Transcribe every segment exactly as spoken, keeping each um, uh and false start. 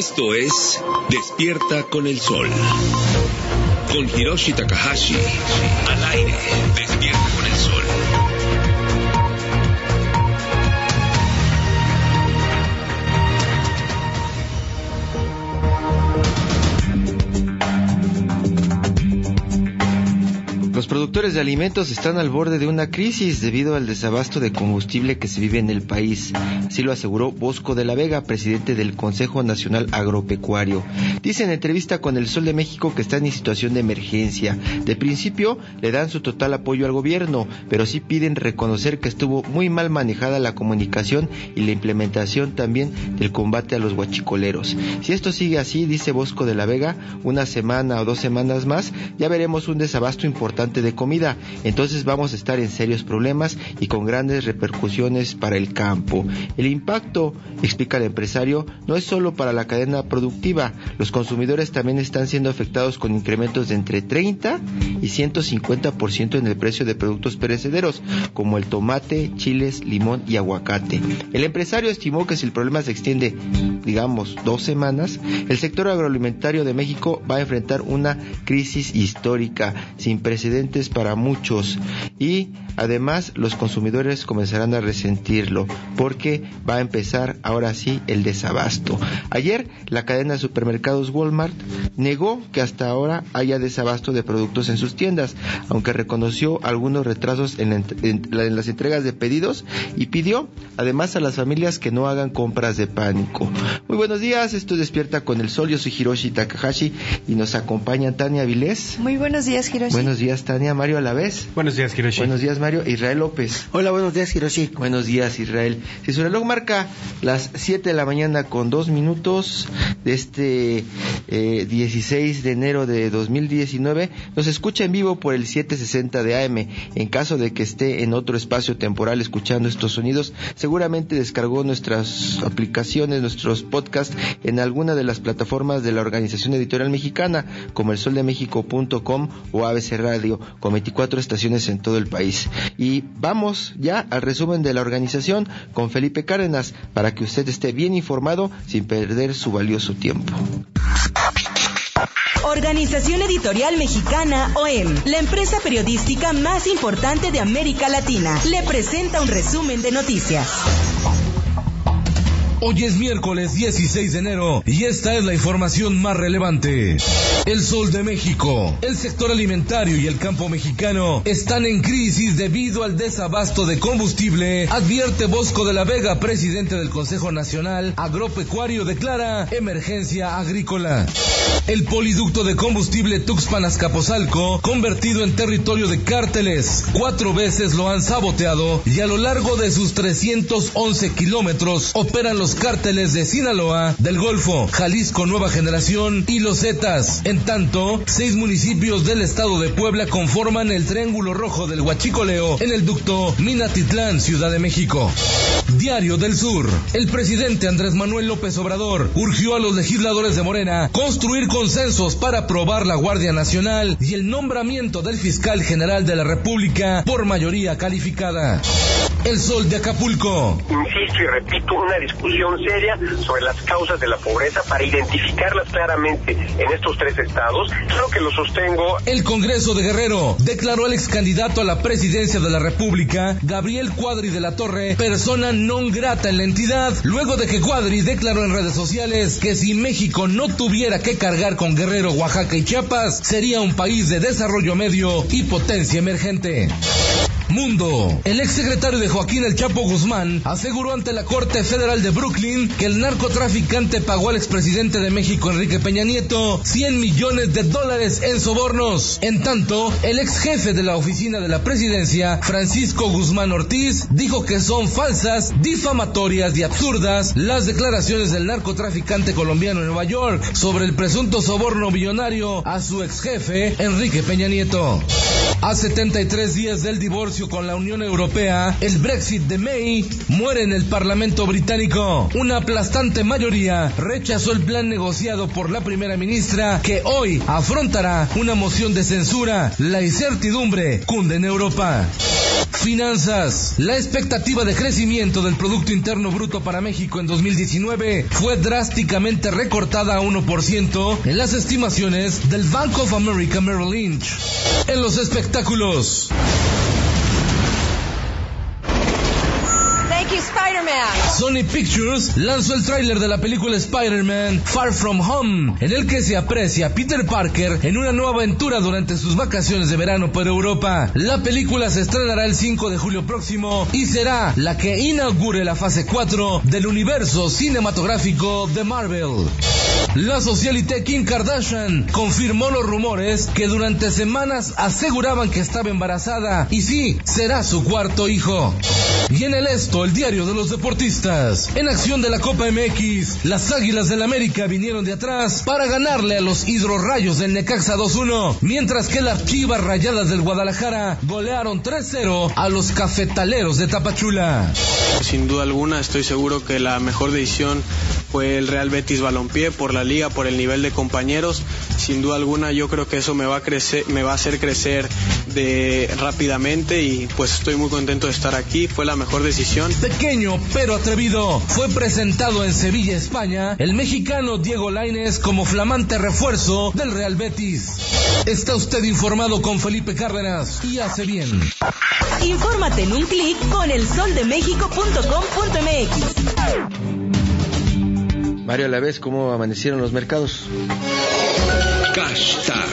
Esto es Despierta con el Sol. Con Hiroshi Takahashi. Al aire. Despierta con el Sol. Los productores de alimentos están al borde de una crisis debido al desabasto de combustible que se vive en el país. Así lo aseguró Bosco de la Vega, presidente del Consejo Nacional Agropecuario. Dice en entrevista con El Sol de México que están en situación de emergencia. De principio le dan su total apoyo al gobierno, pero sí piden reconocer que estuvo muy mal manejada la comunicación y la implementación también del combate a los huachicoleros. Si esto sigue así, dice Bosco de la Vega, una semana o dos semanas más, ya veremos un desabasto importante de comida, entonces vamos a estar en serios problemas y con grandes repercusiones para el campo. El impacto, explica el empresario, no es solo para la cadena productiva, los consumidores también están siendo afectados con incrementos de entre treinta y ciento cincuenta por ciento en el precio de productos perecederos, como el tomate, chiles, limón y aguacate. El empresario estimó que si el problema se extiende, digamos, dos semanas, el sector agroalimentario de México va a enfrentar una crisis histórica, sin precedentes para muchos, y además los consumidores comenzarán a resentirlo porque va a empezar ahora sí el desabasto. Ayer la cadena de supermercados Walmart negó que hasta ahora haya desabasto de productos en sus tiendas, aunque reconoció algunos retrasos en, la, en, en las entregas de pedidos y pidió además a las familias que no hagan compras de pánico. Muy buenos días, esto es Despierta con el Sol, yo soy Hiroshi Takahashi y nos acompaña Tania Vilés. Muy buenos días, Hiroshi. Buenos días, Tania. Mario Alavés. Buenos días, Hiroshi. Buenos días, Mario. Israel López. Hola, buenos días, Hiroshi. Buenos días, Israel. Si su reloj marca las siete de la mañana con dos minutos de este eh, dieciséis de enero de dos mil diecinueve, nos escucha en vivo por el setecientos sesenta de A M. En caso de que esté en otro espacio temporal escuchando estos sonidos, seguramente descargó nuestras aplicaciones, nuestros podcasts en alguna de las plataformas de la Organización Editorial Mexicana, como el sol de méxico punto com o A B C Radio, con veinticuatro estaciones en todo el país. Y vamos ya al resumen de la organización con Felipe Cárdenas, para que usted esté bien informado sin perder su valioso tiempo. Organización Editorial Mexicana, O E M, la empresa periodística más importante de América Latina, le presenta un resumen de noticias. Hoy es miércoles dieciséis de enero y esta es la información más relevante. El Sol de México. El sector alimentario y el campo mexicano están en crisis debido al desabasto de combustible, advierte Bosco de la Vega, presidente del Consejo Nacional Agropecuario, declara emergencia agrícola. El poliducto de combustible Tuxpan-Azcapotzalco, convertido en territorio de cárteles, cuatro veces lo han saboteado y a lo largo de sus trescientos once kilómetros operan los cárteles de Sinaloa, del Golfo, Jalisco Nueva Generación y Los Zetas. En tanto, seis municipios del estado de Puebla conforman el triángulo rojo del huachicoleo en el ducto Minatitlán, Ciudad de México. Diario del Sur. El presidente Andrés Manuel López Obrador urgió a los legisladores de Morena construir consensos para aprobar la Guardia Nacional y el nombramiento del fiscal general de la República por mayoría calificada. El Sol de Acapulco. Insisto y repito, una discusión seria sobre las causas de la pobreza para identificarlas claramente en estos tres estados. Creo que lo sostengo. El Congreso de Guerrero declaró al ex candidato a la presidencia de la República, Gabriel Cuadri de la Torre, persona non grata en la entidad, luego de que Cuadri declaró en redes sociales que si México no tuviera que cargar con Guerrero, Oaxaca y Chiapas, sería un país de desarrollo medio y potencia emergente. Mundo. El exsecretario de Joaquín El Chapo Guzmán aseguró ante la Corte Federal de Brooklyn que el narcotraficante pagó al expresidente de México, Enrique Peña Nieto, cien millones de dólares en sobornos. En tanto, el ex jefe de la oficina de la presidencia, Francisco Guzmán Ortiz, dijo que son falsas, difamatorias y absurdas las declaraciones del narcotraficante colombiano en Nueva York sobre el presunto soborno millonario a su ex jefe, Enrique Peña Nieto. A setenta y tres días del divorcio con la Unión Europea, el Brexit de May muere en el Parlamento británico. Una aplastante mayoría rechazó el plan negociado por la primera ministra, que hoy afrontará una moción de censura. La incertidumbre cunde en Europa. Finanzas. La expectativa de crecimiento del Producto Interno Bruto para México en dos mil diecinueve fue drásticamente recortada a uno por ciento en las estimaciones del Bank of America Merrill Lynch. En los espectáculos, Sony Pictures lanzó el tráiler de la película Spider-Man Far From Home, en el que se aprecia a Peter Parker en una nueva aventura durante sus vacaciones de verano por Europa. La película se estrenará el cinco de julio próximo y será la que inaugure la fase cuatro del universo cinematográfico de Marvel. La socialité Kim Kardashian confirmó los rumores que durante semanas aseguraban que estaba embarazada, y sí, será su cuarto hijo. Y en el esto, el diario de los deportistas. En acción de la Copa M X, las Águilas del América vinieron de atrás para ganarle a los Hidrorrayos del Necaxa dos uno, mientras que las Chivas Rayadas del Guadalajara golearon tres cero a los Cafetaleros de Tapachula. Sin duda alguna, estoy seguro que la mejor decisión fue el Real Betis Balompié, por la liga, por el nivel de compañeros. Sin duda alguna, yo creo que eso me va a crecer, me va a hacer crecer de rápidamente, y pues estoy muy contento de estar aquí. Fue la mejor decisión. Pequeño pero atrevido, fue presentado en Sevilla, España, el mexicano Diego Lainez como flamante refuerzo del Real Betis. Está usted informado con Felipe Cárdenas, y hace bien. Infórmate en un clic con el sol de méxico punto com punto m x. Mario, a la vez, ¿cómo amanecieron los mercados? Hashtag.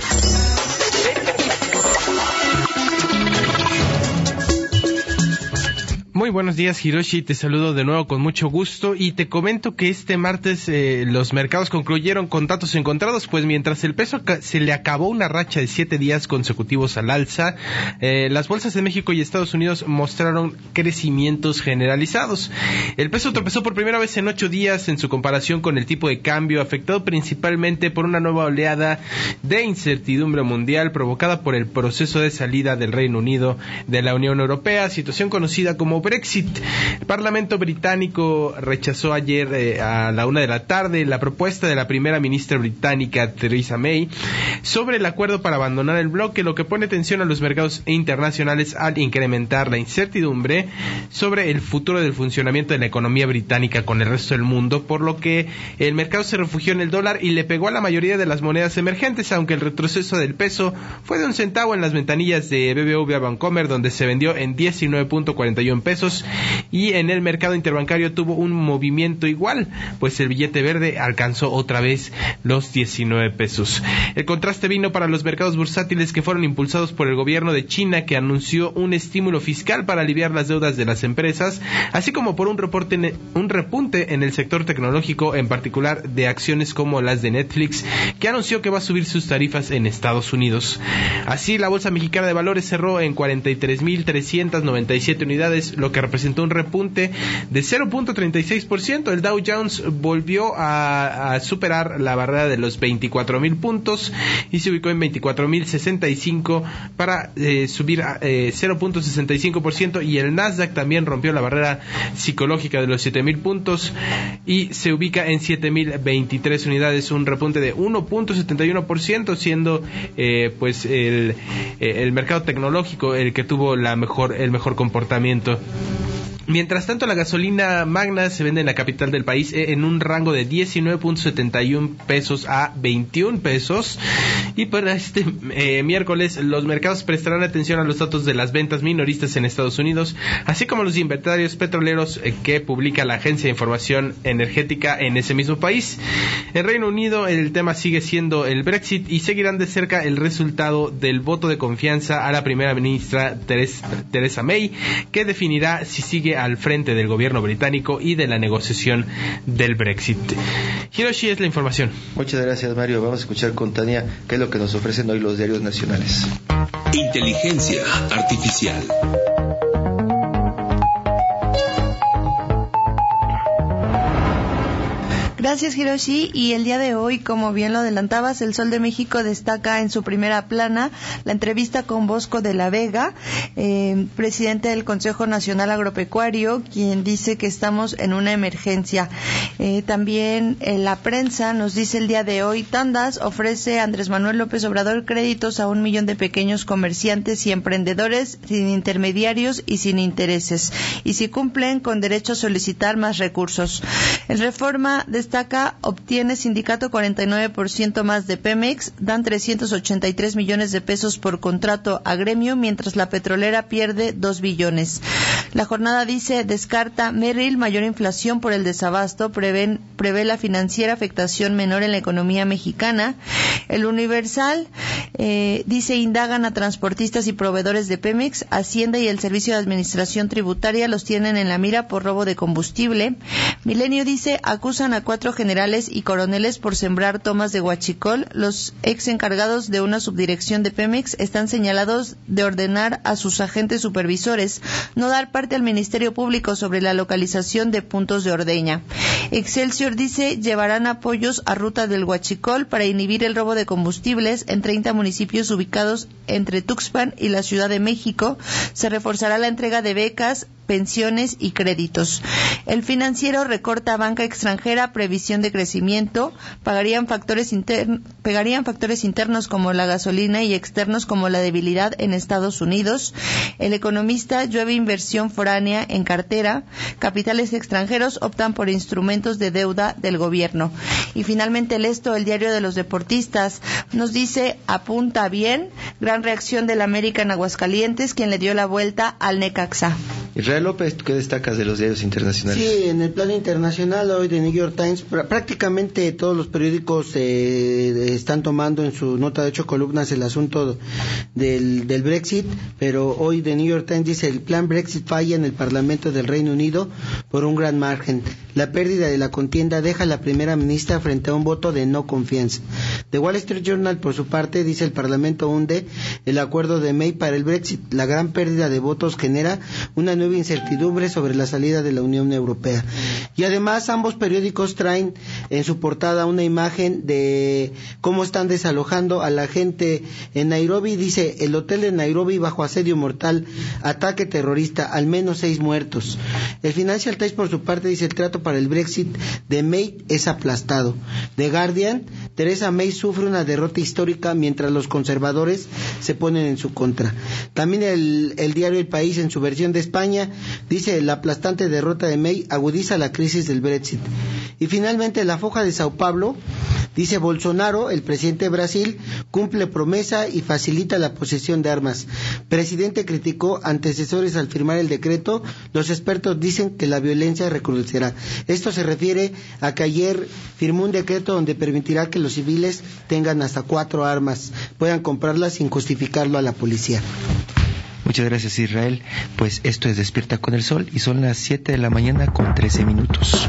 Muy buenos días, Hiroshi, te saludo de nuevo con mucho gusto y te comento que este martes eh, los mercados concluyeron con datos encontrados, pues mientras el peso se le acabó una racha de siete días consecutivos al alza, eh, las bolsas de México y Estados Unidos mostraron crecimientos generalizados. El peso tropezó por primera vez en ocho días en su comparación con el tipo de cambio, afectado principalmente por una nueva oleada de incertidumbre mundial provocada por el proceso de salida del Reino Unido de la Unión Europea, situación conocida como Brexit. El Parlamento británico rechazó ayer eh, a la una de la tarde la propuesta de la primera ministra británica Theresa May sobre el acuerdo para abandonar el bloque, lo que pone tensión a los mercados internacionales al incrementar la incertidumbre sobre el futuro del funcionamiento de la economía británica con el resto del mundo, por lo que el mercado se refugió en el dólar y le pegó a la mayoría de las monedas emergentes, aunque el retroceso del peso fue de un centavo en las ventanillas de B B V a Bancomer, donde se vendió en diecinueve punto cuarenta y uno pesos, y en el mercado interbancario tuvo un movimiento igual, pues el billete verde alcanzó otra vez los diecinueve pesos. El contraste vino para los mercados bursátiles, que fueron impulsados por el gobierno de China, que anunció un estímulo fiscal para aliviar las deudas de las empresas, así como por un reporte en, un repunte en el sector tecnológico, en particular de acciones como las de Netflix, que anunció que va a subir sus tarifas en Estados Unidos. Así, la Bolsa Mexicana de Valores cerró en cuarenta y tres mil trescientas noventa y siete unidades, lo que representó un repunte de cero punto treinta y seis por ciento. El Dow Jones volvió a, a superar la barrera de los veinticuatro mil puntos y se ubicó en veinticuatro mil sesenta y cinco para eh, subir a eh, cero punto sesenta y cinco por ciento, y el Nasdaq también rompió la barrera psicológica de los siete mil puntos y se ubica en siete mil veintitrés unidades, un repunte de uno punto setenta y uno por ciento, siendo eh, pues el, eh, el mercado tecnológico el que tuvo la mejor el mejor comportamiento. Mientras tanto, la gasolina magna se vende en la capital del país en un rango de diecinueve punto setenta y uno pesos a veintiún pesos. Y para este eh, miércoles, los mercados prestarán atención a los datos de las ventas minoristas en Estados Unidos, así como los inventarios petroleros eh, que publica la Agencia de Información Energética en ese mismo país. En Reino Unido, el tema sigue siendo el Brexit, y seguirán de cerca el resultado del voto de confianza a la primera ministra Theresa, Theresa May, que definirá si sigue al frente del gobierno británico y de la negociación del Brexit. Hiroshi, es la información. Muchas gracias, Mario. Vamos a escuchar con Tania qué es lo que nos ofrecen hoy los diarios nacionales. Inteligencia artificial. Gracias, Hiroshi. Y el día de hoy, como bien lo adelantabas, el Sol de México destaca en su primera plana la entrevista con Bosco de la Vega, eh, presidente del Consejo Nacional Agropecuario, quien dice que estamos en una emergencia. Eh, también en la prensa nos dice el día de hoy, Tandas ofrece a Andrés Manuel López Obrador créditos a un millón de pequeños comerciantes y emprendedores sin intermediarios y sin intereses. Y si cumplen con derecho a solicitar más recursos. El Reforma destaca obtiene sindicato cuarenta y nueve por ciento más de Pemex, dan trescientos ochenta y tres millones de pesos por contrato a gremio, mientras la petrolera pierde dos billones. La jornada dice, descarta Merrill mayor inflación por el desabasto, prevén, prevé la financiera afectación menor en la economía mexicana. El Universal eh, dice, indagan a transportistas y proveedores de Pemex, Hacienda y el Servicio de Administración Tributaria los tienen en la mira por robo de combustible. Milenio dice, acusan a cuatro generales y coroneles por sembrar tomas de huachicol. Los ex encargados de una subdirección de Pemex están señalados de ordenar a sus agentes supervisores no dar parte al Ministerio Público sobre la localización de puntos de ordeña. Excelsior dice, llevarán apoyos a ruta del huachicol para inhibir el robo de combustibles en treinta municipios ubicados entre Tuxpan y la Ciudad de México. Se reforzará la entrega de becas, pensiones y créditos. El Financiero recorta a banca extranjera, previsión de crecimiento, pagarían factores internos, pegarían factores internos como la gasolina y externos como la debilidad en Estados Unidos. El Economista, llueve inversión foránea en cartera, capitales extranjeros optan por instrumentos de deuda del gobierno. Y finalmente el Esto, el diario de los deportistas, nos dice, apunta bien, gran reacción del América en Aguascalientes, quien le dio la vuelta al Necaxa. Israel López, ¿tú qué destacas de los diarios internacionales? Sí, en el plano internacional hoy de New York Times, pr- prácticamente todos los periódicos eh, están tomando en su nota de ocho columnas el asunto del, del Brexit, pero hoy de New York Times dice, el plan Brexit falla en el Parlamento del Reino Unido por un gran margen. La pérdida de la contienda deja a la primera ministra frente a un voto de no confianza. The Wall Street Journal, por su parte, dice, el Parlamento hunde el acuerdo de May para el Brexit. La gran pérdida de votos genera una nueva incertidumbre sobre la salida de la Unión Europea. Y además ambos periódicos traen en su portada una imagen de cómo están desalojando a la gente en Nairobi. Dice, el hotel de Nairobi bajo asedio mortal, ataque terrorista, al menos seis muertos. El Financial Times, por su parte, dice, el trato para el Brexit de May es aplastado. The Guardian, Theresa May sufre una derrota histórica mientras los conservadores se ponen en su contra. También el, el diario El País, en su versión de España, dice, la aplastante derrota de May agudiza la crisis del Brexit. Y finalmente la Foja de Sao Paulo dice, Bolsonaro, el presidente de Brasil, cumple promesa y facilita la posesión de armas. Presidente criticó antecesores al firmar el decreto. Los expertos dicen que la violencia recrudecerá. Esto se refiere a que ayer firmó un decreto donde permitirá que los civiles tengan hasta cuatro armas, puedan comprarlas sin justificarlo a la policía. Muchas gracias, Israel. Pues esto es Despierta con el Sol y son las siete de la mañana con trece minutos.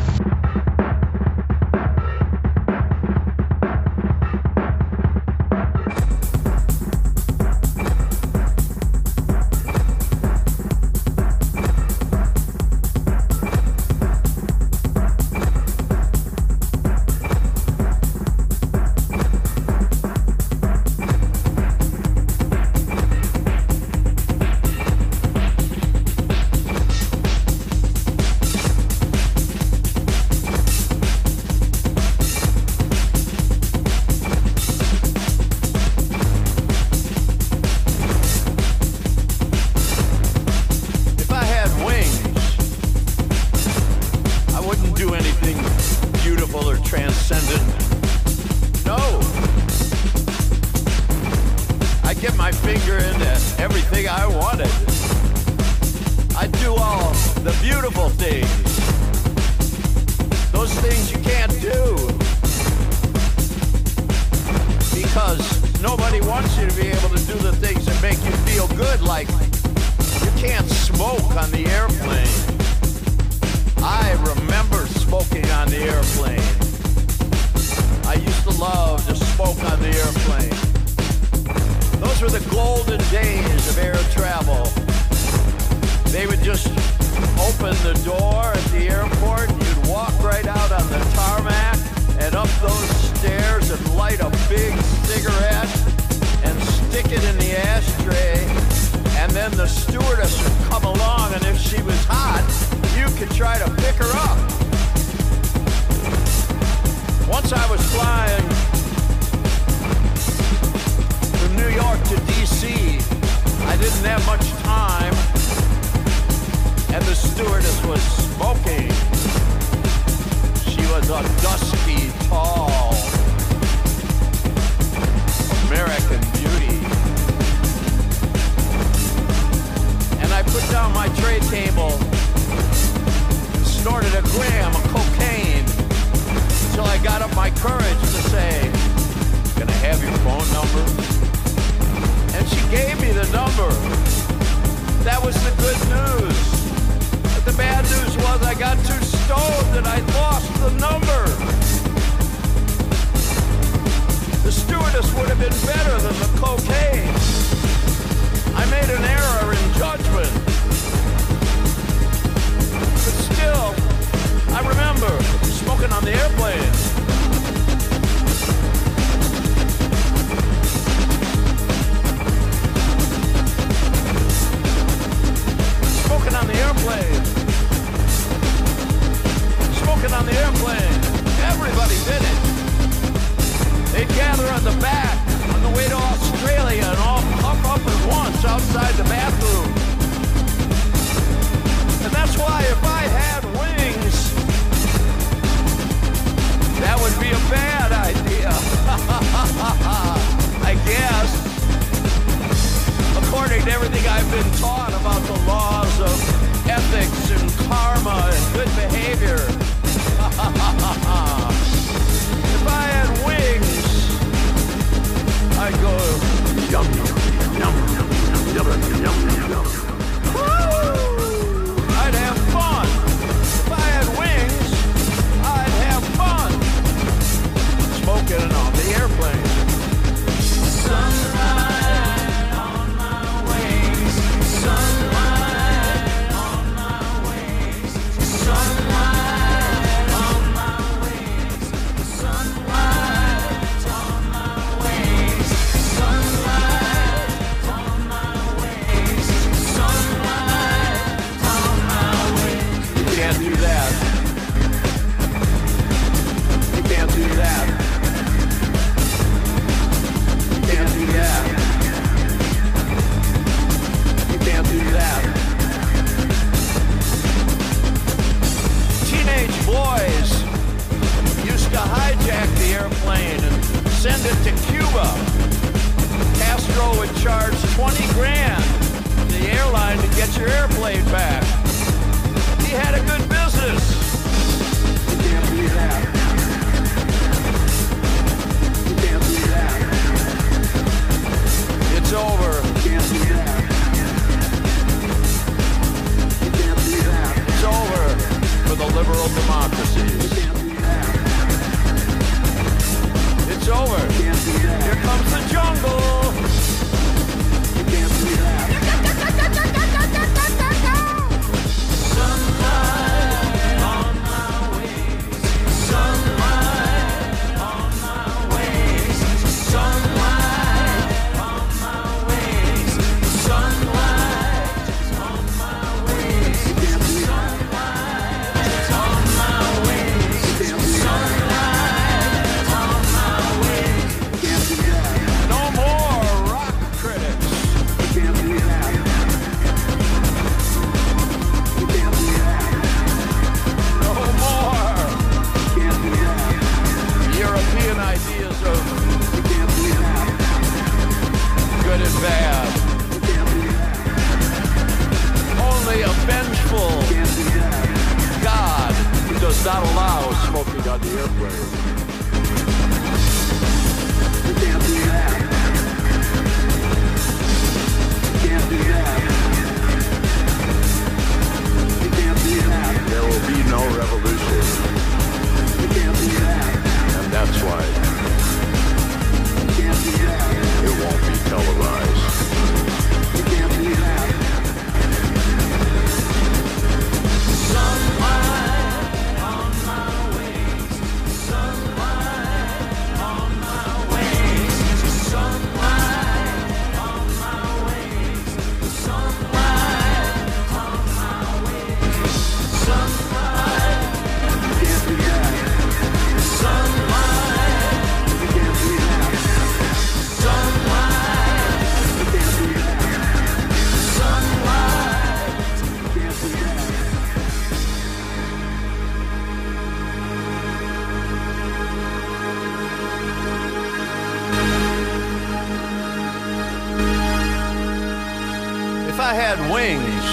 Open the door at the airport, you'd walk right out on the tarmac, light a big cigarette and stick it in the ashtray, and then the stewardess would come along, and if she was hot, you could try to pick her up. Once I was flying from New York to D C, I didn't have much time, and the stewardess was smoking. She was a dusky, tall American beauty. And I put down my tray table and snorted a gram of cocaine until I got up my courage to say, "Can I have your phone number?" And she gave me the number. That was the good news. But the bad news was I got too stoned and I lost the number. The stewardess would have been better than the cocaine. I made an error in judgment. But still, I remember smoking on the airplane. Smoking on the airplane. Smoking on the airplane. Everybody did it. They'd gather on the back on the way to Australia and all puff up at once outside the bathroom. And that's why if I had wings, that would be a bad idea. I guess. According to everything I've been taught about the laws of ethics and karma and good behavior. If I had wings, I'd go yum yum yum yum yum yum yum. Woo! I'd have fun. If I had wings, I'd have fun. Smoking on the airplane. Sunlight on my wings. Sunlight on my wings. Sunlight on my wings. Sunlight on my wings. Sunlight on my wings. Sunlight on my wings. You can't do that. You can't do that. You can't do that. You can't do that. Teenage boys used to hijack the airplane and send it to Cuba. Castro would charge twenty grand to the airline to get your airplane back. He had a good business. You can't do that. You can't do that. It's over. You can't do that. You can't do that. It's over for the liberal democracies. You can't do that. It's over. You can't do that. Here comes the jungle. You can't do that. Sunlight on my wings. Sunlight on my wings. Sunlight on my wings. Sunlight on my wings. Sunlight on my wings. Sunlight on my wings. No more rock critics. You can't do that. You can't do that. No more. You can't do that. European ideas of you can't do that. Good and bad. You can't do that. Only a vengeful God who does not allow smoking on the airplane. You can't do that. You can't do that. You can't do that. There will be no revolution. You can't do that. And that's why you can't do that. It won't be televised. You can't do that. Sunlight on my wings. Sunlight. I had wings.